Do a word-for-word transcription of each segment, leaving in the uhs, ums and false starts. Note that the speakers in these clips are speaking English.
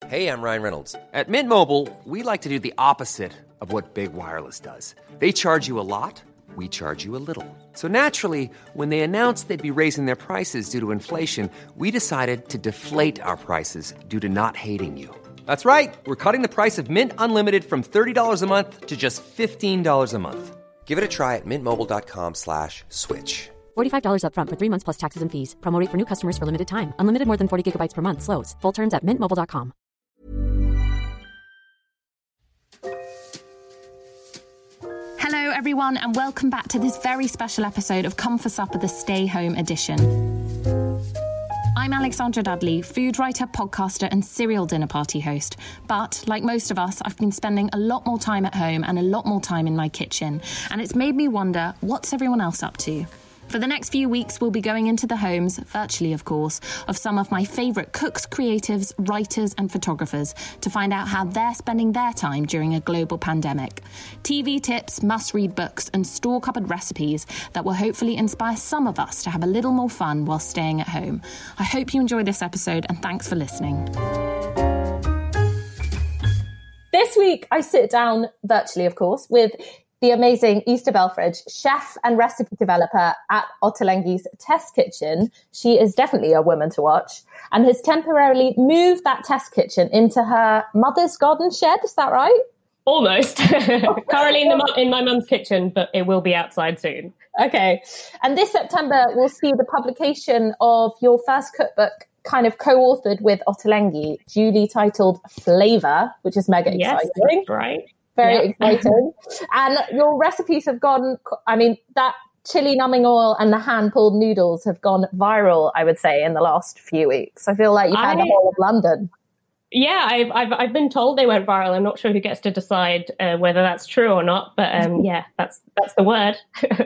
Hey, I'm Ryan Reynolds. At Mint Mobile, we like to do the opposite of what Big Wireless does. They charge you a lot, we charge you a little. So naturally, when they announced they'd be raising their prices due to inflation, we decided to deflate our prices due to not hating you. That's right. We're cutting the price of Mint Unlimited from thirty dollars a month to just fifteen dollars a month. Give it a try at mintmobile.com slash switch. forty-five dollars up front for three months plus taxes and fees. Promo rate for new customers for limited time. Unlimited more than forty gigabytes per month. Slows full terms at mint mobile dot com. Hello everyone and welcome back to this very special episode of Come for Supper, the Stay Home edition. I'm Alexandra Dudley, food writer, podcaster and serial dinner party host. But, like most of us, I've been spending a lot more time at home and a lot more time in my kitchen. And it's made me wonder, what's everyone else up to? For the next few weeks, we'll be going into the homes, virtually of course, of some of my favourite cooks, creatives, writers and photographers to find out how they're spending their time during a global pandemic. T V tips, must-read books and store-cupboard recipes that will hopefully inspire some of us to have a little more fun while staying at home. I hope you enjoy this episode and thanks for listening. This week, I sit down, virtually of course, with the amazing Easter Belfridge, chef and recipe developer at Ottolenghi's Test Kitchen. She is definitely a woman to watch and has temporarily moved that test kitchen into her mother's garden shed. Is that right? Almost. Currently in, the, in my mum's kitchen, but it will be outside soon. Okay. And this September, we'll see the publication of your first cookbook, kind of co-authored with Ottolenghi, duly titled Flavour, which is mega yes, exciting. Right. Very yeah. exciting. And your recipes have gone, I mean, that chili numbing oil and the hand-pulled noodles have gone viral, I would say, in the last few weeks. I feel like you've had I, the whole of London. Yeah, I've, I've I've been told they went viral. I'm not sure who gets to decide uh, whether that's true or not, but um, yeah, that's that's the word.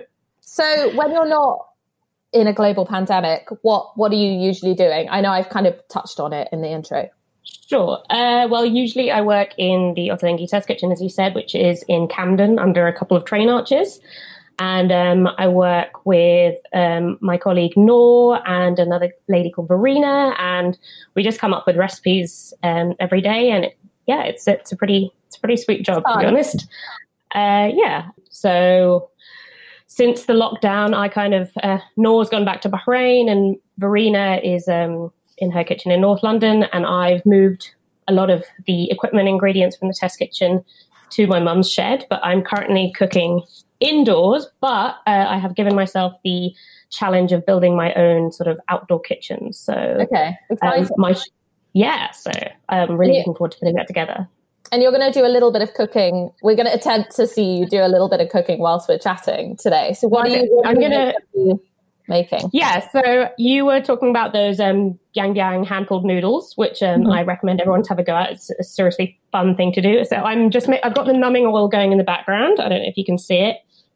So when you're not in a global pandemic, what what are you usually doing? I know I've kind of touched on it in the intro. Sure. Uh, well, usually I work in the Ottolenghi Test Kitchen, as you said, which is in Camden under a couple of train arches. And um, I work with um, my colleague Noor and another lady called Verena, and we just come up with recipes um, every day. And it, yeah, it's it's a pretty it's a pretty sweet job, to be honest. Uh, yeah. So since the lockdown, I kind of uh, Noor's gone back to Bahrain, and Verena is um, in her kitchen in North London, and I've moved a lot of the equipment ingredients from the test kitchen to my mum's shed, but I'm currently cooking indoors, but uh, I have given myself the challenge of building my own sort of outdoor kitchen. So, okay, um, my yeah, so I'm really yeah. looking forward to putting that together. And you're going to do a little bit of cooking. We're going to attempt to see you do a little bit of cooking whilst we're chatting today. So, what okay. are you? What I'm going to. making? Yeah, so you were talking about those um, Yang Yang hand-pulled noodles, which um, mm-hmm. I recommend everyone to have a go at. It's a seriously fun thing to do. So I'm just, ma- I've got the numbing oil going in the background. I don't know if you can see it.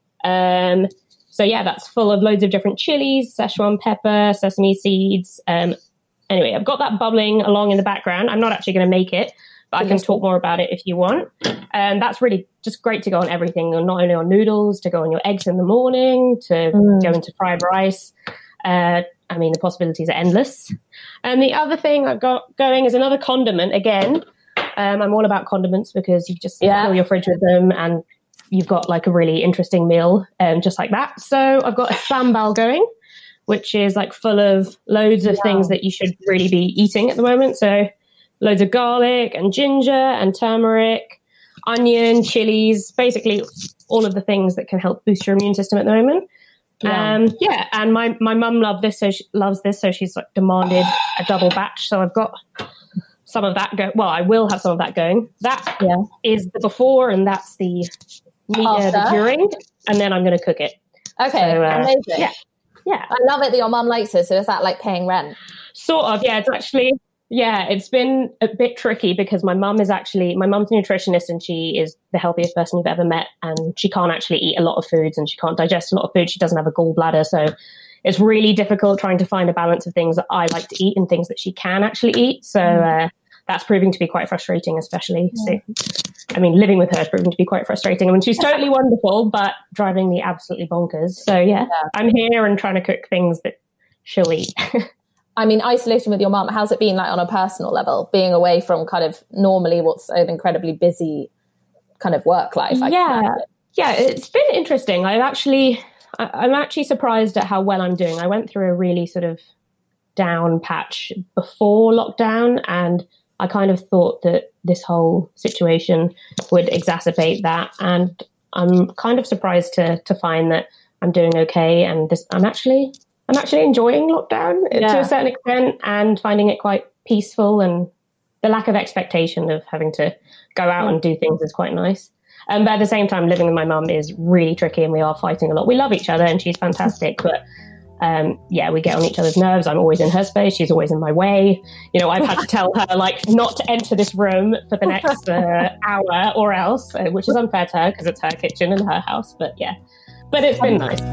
Um, so yeah, that's full of loads of different chilies, Szechuan pepper, sesame seeds. Um, anyway, I've got that bubbling along in the background. I'm not actually going to make it, but I can talk more about it if you want. And um, that's really just great to go on everything, not only on noodles, to go on your eggs in the morning, to mm. go into fried rice. Uh, I mean, the possibilities are endless. And the other thing I've got going is another condiment. Again, um, I'm all about condiments because you just yeah. fill your fridge with them and you've got like a really interesting meal um, just like that. So I've got a sambal going, which is like full of loads of yeah. things that you should really be eating at the moment. So loads of garlic and ginger and turmeric, onion, chilies, basically all of the things that can help boost your immune system at the moment. Yeah. Um, yeah, and my, my mum loved this, so she loves this, so she's like demanded a double batch. So I've got some of that go. Well, I will have some of that going. That yeah. is the before, and that's the meat, uh, the during, and then I'm going to cook it. Okay, so, uh, amazing. Yeah, yeah. I love it that your mum likes it. So is that like paying rent? Sort of. Yeah, it's actually. Yeah, it's been a bit tricky because my mum is actually, my mum's a nutritionist and she is the healthiest person you've ever met, and she can't actually eat a lot of foods and she can't digest a lot of food. She doesn't have a gallbladder. So it's really difficult trying to find a balance of things that I like to eat and things that she can actually eat. So uh, that's proving to be quite frustrating, especially. Yeah. So, I mean, living with her is proving to be quite frustrating. I mean, she's totally wonderful, but driving me absolutely bonkers. So yeah, yeah. I'm here and trying to cook things that she'll eat. I mean, isolation with your mum, how's it been like on a personal level, being away from kind of normally what's an incredibly busy kind of work life? I yeah. Yeah, it's been interesting. I've actually, I'm actually surprised at how well I'm doing. I went through a really sort of down patch before lockdown, and I kind of thought that this whole situation would exacerbate that. And I'm kind of surprised to to find that I'm doing okay, and this, I'm actually I'm actually enjoying lockdown yeah. to a certain extent, and finding it quite peaceful, and the lack of expectation of having to go out and do things is quite nice. Um, but at the same time, living with my mum is really tricky, and we are fighting a lot. We love each other, and she's fantastic, but um, yeah, we get on each other's nerves. I'm always in her space. She's always in my way. You know, I've had to tell her like not to enter this room for the next uh, hour or else, uh, which is unfair to her because it's her kitchen and her house. But yeah, but it's been nice.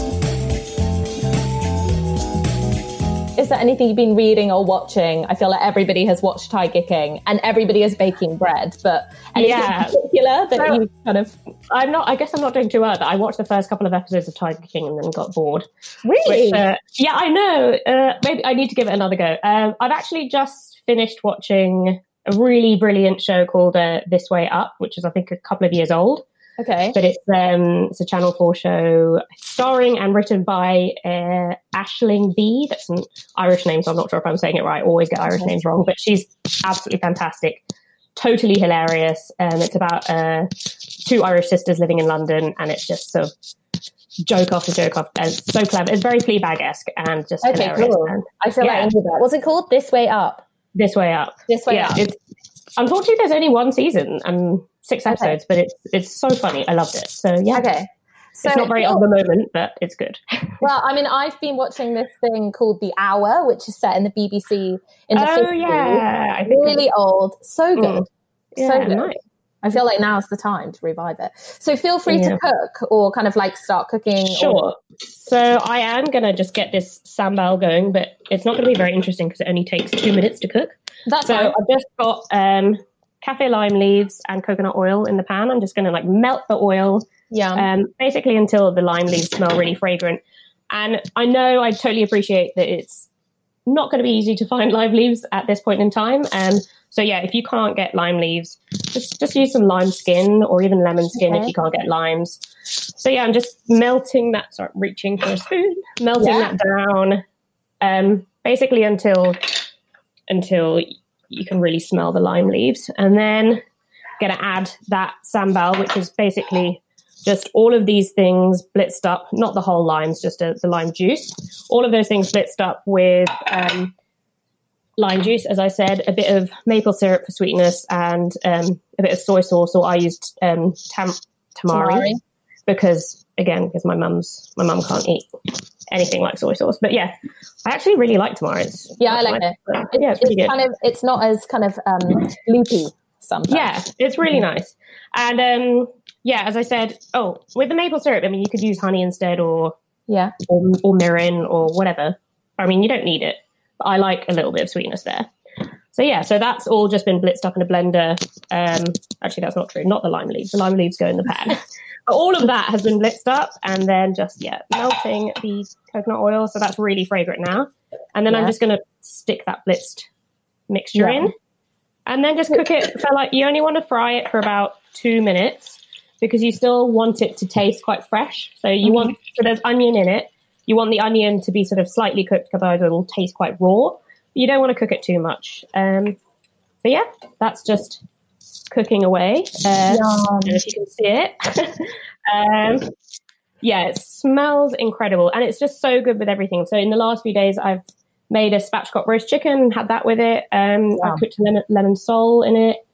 Is there anything you've been reading or watching? I feel like everybody has watched Tiger King and everybody is baking bread, but anything yeah. in particular that so, you kind of... I'm not, I guess I'm not doing too well. I watched the first couple of episodes of Tiger King and then got bored. Really? Which, uh, yeah, I know. Uh, maybe I need to give it another go. Um, I've actually just finished watching a really brilliant show called uh, This Way Up, which is I think a couple of years old. Okay. But it's um it's a Channel four show starring and written by uh, Aisling Bea. That's an Irish name, so I'm not sure if I'm saying it right. I always get Irish names wrong, but she's absolutely fantastic. Totally hilarious. Um, it's about uh, two Irish sisters living in London, and it's just sort of joke after joke after. It's so clever. It's very Fleabag-esque and just okay, hilarious. Cool. And, I feel yeah. like I knew that. What's it called? This Way Up. This Way Up. This Way yeah, Up. It's, unfortunately, there's only one season and six episodes, okay. but it's it's so funny. I loved it. So yeah. Okay. So, it's not very of the moment, but it's good. Well, I mean, I've been watching this thing called The Hour, which is set in the B B C in the oh, fifties. Yeah. I think really old. So good. Mm. Yeah, so good. Nice. I feel like now's the time to revive it. So feel free yeah. to cook or kind of like start cooking. Sure. Or... So I am going to just get this sambal going, but it's not going to be very interesting because it only takes two minutes to cook. That's so fine. I've just got um, kaffir lime leaves and coconut oil in the pan. I'm just going to like melt the oil. Yeah. Um, basically until the lime leaves smell really fragrant. And I know I totally appreciate that it's not going to be easy to find lime leaves at this point in time. Um, so yeah, if you can't get lime leaves, just just use some lime skin or even lemon skin okay. if you can't get limes. So yeah, I'm just melting that, sorry, reaching for a spoon, melting yeah. that down, um, basically until until you can really smell the lime leaves. And then going to add that sambal, which is basically just all of these things blitzed up, not the whole limes, just a, the lime juice. All of those things blitzed up with um, lime juice, as I said, a bit of maple syrup for sweetness, and um, a bit of soy sauce, or I used um, tam- tamari, tamari because, again, because my mum's my mum can't eat anything like soy sauce. But yeah, I actually really like tamari. It's yeah, I like nice. it. It's, yeah, it's, pretty it's good. kind of it's not as kind of um, loopy sometimes. Yeah, it's really nice. And um, yeah, as I said, oh, with the maple syrup, I mean, you could use honey instead, or yeah, or, or mirin or whatever. I mean, you don't need it, but I like a little bit of sweetness there. So yeah, so that's all just been blitzed up in a blender. Um, actually, that's not true. Not the lime leaves. The lime leaves go in the pan. But all of that has been blitzed up, and then just, yeah, melting the coconut oil. So that's really fragrant now. And then yeah. I'm just going to stick that blitzed mixture yeah. in, and then just cook it. So like, you only want to fry it for about two minutes because you still want it to taste quite fresh. So you mm-hmm. want, so there's onion in it. You want the onion to be sort of slightly cooked, otherwise it will taste quite raw. You don't want to cook it too much. Um, so yeah, that's just cooking away. Uh, I don't know if you can see it. um, yeah, it smells incredible, and it's just so good with everything. So in the last few days, I've made a spatchcock roast chicken, had that with it. Um, yeah. I cooked a lemon, lemon sole in it.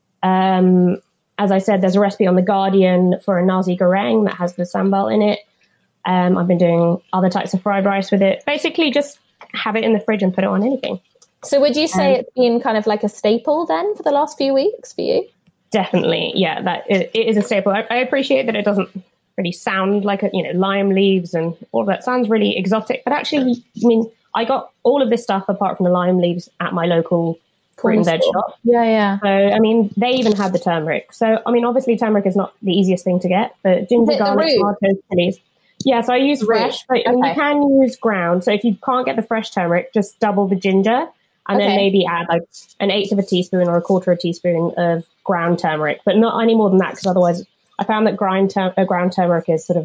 Um, as I said, there's a recipe on The Guardian for a nasi goreng that has the sambal in it. Um, I've been doing other types of fried rice with it. Basically, just have it in the fridge and put it on anything. So would you say um, it's been kind of like a staple then for the last few weeks for you? Definitely, yeah. That it, it is a staple. I, I appreciate that it doesn't really sound like a, you know, lime leaves and all that sounds really exotic. But actually, I mean, I got all of this stuff apart from the lime leaves at my local fruit and veg shop. Yeah, yeah. So, I mean, they even had the turmeric. So, I mean, obviously turmeric is not the easiest thing to get, but ginger, garlic, tomatoes, chilies. Yeah, so I use fresh, but I mean, Okay. you can use ground. So if you can't get the fresh turmeric, just double the ginger and Okay. then maybe add like an eighth of a teaspoon or a quarter of a teaspoon of ground turmeric, but not any more than that because otherwise I found that grind tur- uh, ground turmeric is sort of,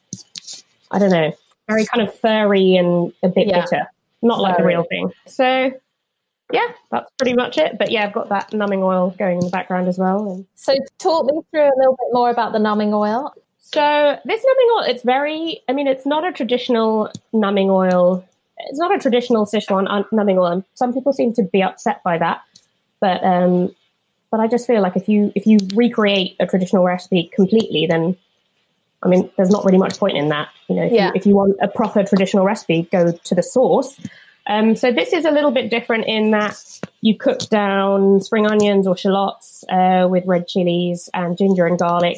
I don't know, very kind of furry and a bit Yeah. bitter, not like the Furry. real thing. So yeah, that's pretty much it. But yeah, I've got that numbing oil going in the background as well. And So talk me through a little bit more about the numbing oil. so this numbing oil, it's very, I mean, it's not a traditional numbing oil. It's not a traditional Sichuan un- numbing oil. And some people seem to be upset by that. But um, but I just feel like if you if you recreate a traditional recipe completely, then, I mean, there's not really much point in that. You know, if, Yeah. you, if you want a proper traditional recipe, go to the source. Um, so this is a little bit different in that you cook down spring onions or shallots uh, with red chilies and ginger and garlic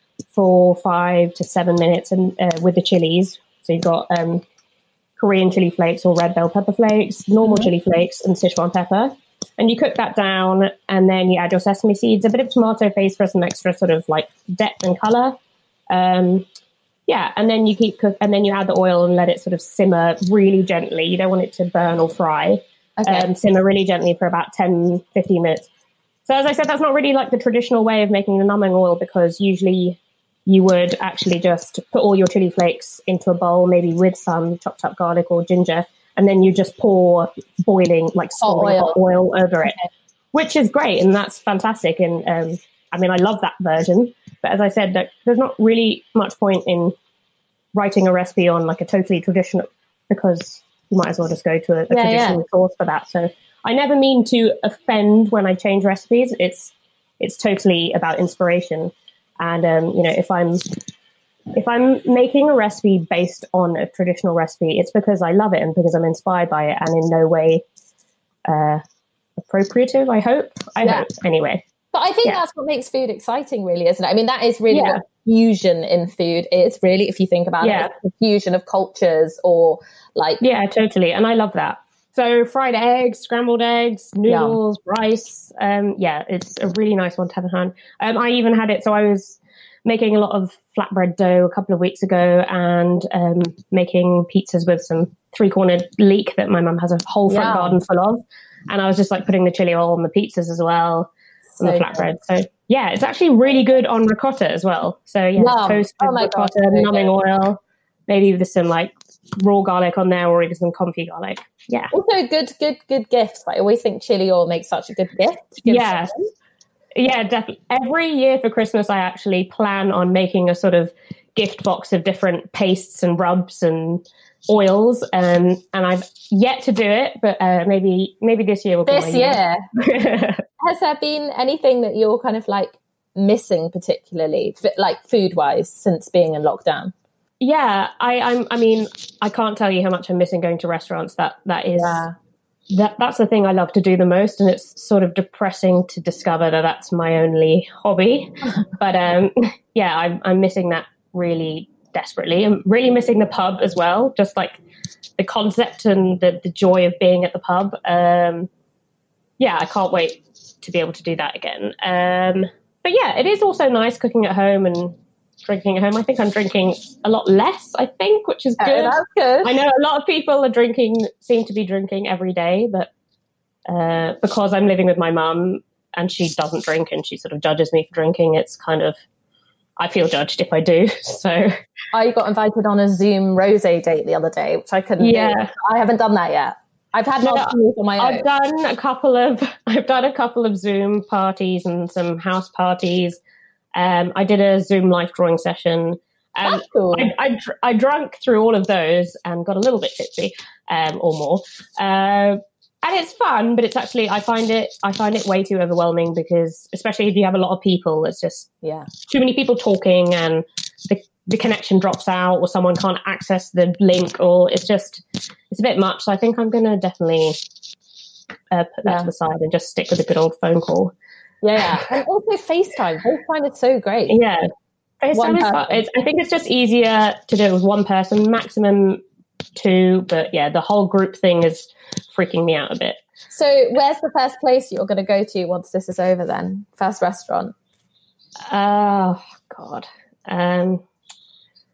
for five to seven minutes and uh, with the chilies. So you've got um, Korean chili flakes or red bell pepper flakes, normal chili flakes and Sichuan pepper. And you cook that down and then you add your sesame seeds, a bit of tomato paste for some extra sort of like depth and color. Um, yeah, and then you keep cook, and then you add the oil and let it sort of simmer really gently. You don't want it to burn or fry. Okay. Um, simmer really gently for about ten, fifteen minutes. So as I said, that's not really like the traditional way of making the numbing oil because usually you would actually just put all your chili flakes into a bowl, maybe with some chopped up garlic or ginger, and then you just pour boiling, like scalding oil. hot oil over it, Okay. which is great. And that's fantastic. And um, I mean, I love that version. But as I said, that there's not really much point in writing a recipe on like a totally traditional because you might as well just go to a, a Yeah, traditional yeah. source for that. So I never mean to offend when I change recipes. It's it's totally about inspiration. And um, you know, if I'm if I'm making a recipe based on a traditional recipe, it's because I love it and because I'm inspired by it, and in no way uh, appropriative. I hope. I Yeah. hope anyway. But I think Yeah. that's what makes food exciting, really, isn't it? I mean, that is really Yeah. what fusion in food is, really, if you think about Yeah. it. It's the fusion of cultures or like, Yeah, totally. And I love that. So fried eggs, scrambled eggs, noodles, rice. Um, yeah, it's a really nice one to have in hand. Um, I even had it. So I was making a lot of flatbread dough a couple of weeks ago and um, making pizzas with some three-cornered leek that my mum has a whole front Yeah. garden full of. And I was just like putting the chili oil on the pizzas as well, on the So flatbread. So yeah, it's actually really good on ricotta as well. So yeah, Yum. toast with Oh my God, ricotta, so numbing good. oil, maybe with some like raw garlic on there or even some comfy garlic. Yeah. also good, good, good gifts. Like, I always think chili oil makes such a good gift. to give Yeah. someone. Yeah, definitely. Every year for Christmas, I actually plan on making a sort of gift box of different pastes and rubs and oils. Um, and I've yet to do it, but uh, maybe maybe this year will be This my year, year. has there been anything that you're kind of like missing particularly, f- like food-wise, since being in lockdown? Yeah, I, I'm. I mean, I can't tell you how much I'm missing going to restaurants. That that is Yeah. that that's the thing I love to do the most, and it's sort of depressing to discover that that's my only hobby. But um, yeah, I'm I'm missing that really desperately. I'm really missing the pub as well, just like the concept and the the joy of being at the pub. Um, yeah, I can't wait to be able to do that again. Um, but yeah, it is also nice cooking at home and drinking at home. I think I'm drinking a lot less, I think, which is Oh, good. that's good. I know a lot of people are drinking, seem to be drinking every day, but uh, because I'm living with my mum and she doesn't drink and she sort of judges me for drinking, it's kind of, I feel judged if I do. So I got invited on a Zoom rosé date the other day, which I couldn't Yeah. do. I haven't done that yet. I've had No, lots of news on my own. I've done a couple of, I've done a couple of Zoom parties and some house parties. Um, I did a Zoom life drawing session. And That's cool. I, I, dr- I drank through all of those and got a little bit tipsy, um, or more. Uh, and it's fun, but it's actually, I find it, I find it way too overwhelming because, especially if you have a lot of people, it's just Yeah. too many people talking and the, the connection drops out or someone can't access the link or it's just, it's a bit much. So I think I'm going to definitely uh, put that Yeah. to the side and just stick with a good old phone call. Yeah. And also FaceTime. FaceTime is so great. Yeah. One FaceTime is fun. person. It's, I think it's just easier to do it with one person, maximum two. But yeah, the whole group thing is freaking me out a bit. So where's the first place you're going to go to once this is over then? First restaurant? Oh, God. Um,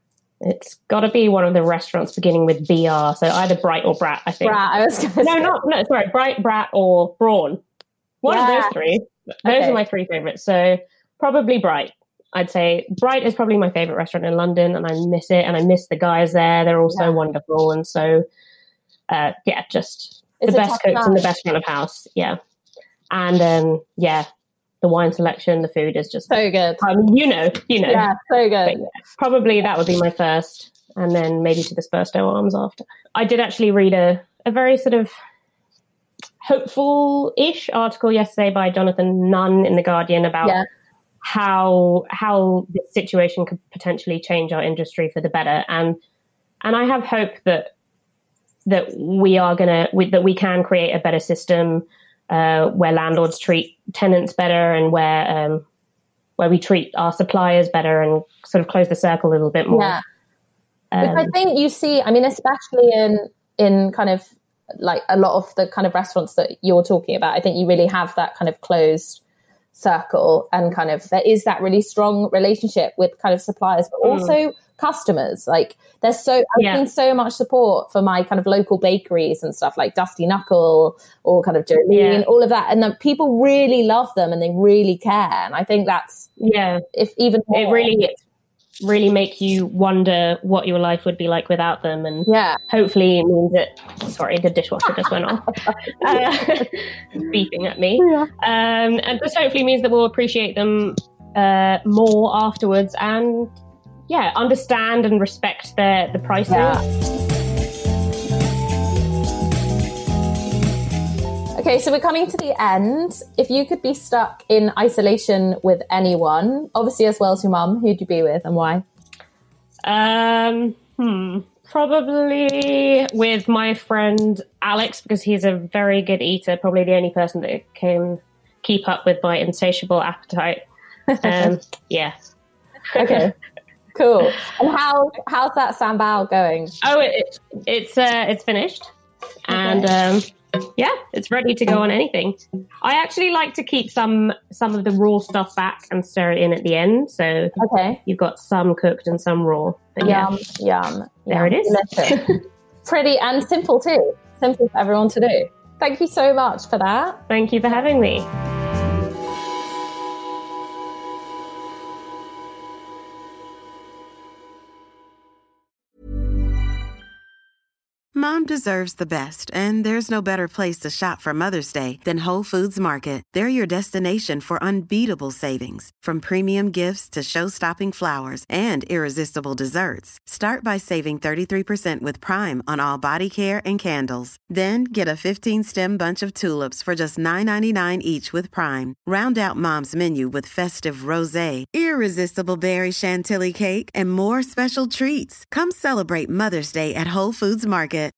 It's got to be one of the restaurants beginning with B R. So either Bright or Brat, I think. Brat, I was going to No, say. not, no, sorry, Bright, Brat, or Brawn. One Yeah. of those three. Those Okay. are my three favorites. So probably Bright. I'd say Bright is probably my favorite restaurant in London, and I miss it, and I miss the guys there. They're all so Yeah. wonderful, and so uh, yeah, just It's the a best tough cooks and the time. best front of house. Yeah, and um, yeah, the wine selection, the food is just. So good. I mean, you know, you know. Yeah, so But good. yeah, probably that would be my first, and then maybe to the Spurstow Arms after. I did actually read a a very sort of hopeful-ish article yesterday by Jonathan Nunn in The Guardian about Yeah. how how this situation could potentially change our industry for the better, and and I have hope that that we are gonna we, that we can create a better system uh, where landlords treat tenants better, and where um, where we treat our suppliers better, and sort of close the circle a little bit more. Yeah. Which I Um, think you see, I mean, especially in in kind of like a lot of the kind of restaurants that you're talking about, I think you really have that kind of closed circle, and kind of there is that really strong relationship with kind of suppliers, but also customers. Like there's so, I've Yeah. seen so much support for my kind of local bakeries and stuff like Dusty Knuckle or kind of Jolene, Yeah. all of that. And the people really love them and they really care. And I think that's, yeah, if even more, it really really make you wonder what your life would be like without them, and yeah. hopefully it means that sorry the dishwasher just went off uh, beeping at me, Yeah. um, and this hopefully means that we'll appreciate them uh, more afterwards, and yeah, understand and respect their the prices. Yeah. Okay, so we're coming to the end. If you could be stuck in isolation with anyone, obviously as well as your mum, who'd you be with and why? Um, hmm, probably with my friend Alex, because he's a very good eater, probably the only person that can keep up with my insatiable appetite. Um, yeah. Okay, cool. And how how's that sambal going? Oh, it, it's uh, it's finished, and um, yeah, it's ready to go on anything. I actually like to keep some some of the raw stuff back and stir it in at the end, so Okay. you've got some cooked and some raw. But yeah, Yum, yum. There yum. it is. Delicious. Pretty and simple too. Simple for everyone to do. Thank you so much for that. thank you for having me. Mom deserves the best, and there's no better place to shop for Mother's Day than Whole Foods Market. They're your destination for unbeatable savings, from premium gifts to show-stopping flowers and irresistible desserts. Start by saving thirty-three percent with Prime on all body care and candles. Then get a fifteen-stem bunch of tulips for just nine ninety-nine each with Prime. Round out Mom's menu with festive rosé, irresistible berry chantilly cake, and more special treats. Come celebrate Mother's Day at Whole Foods Market.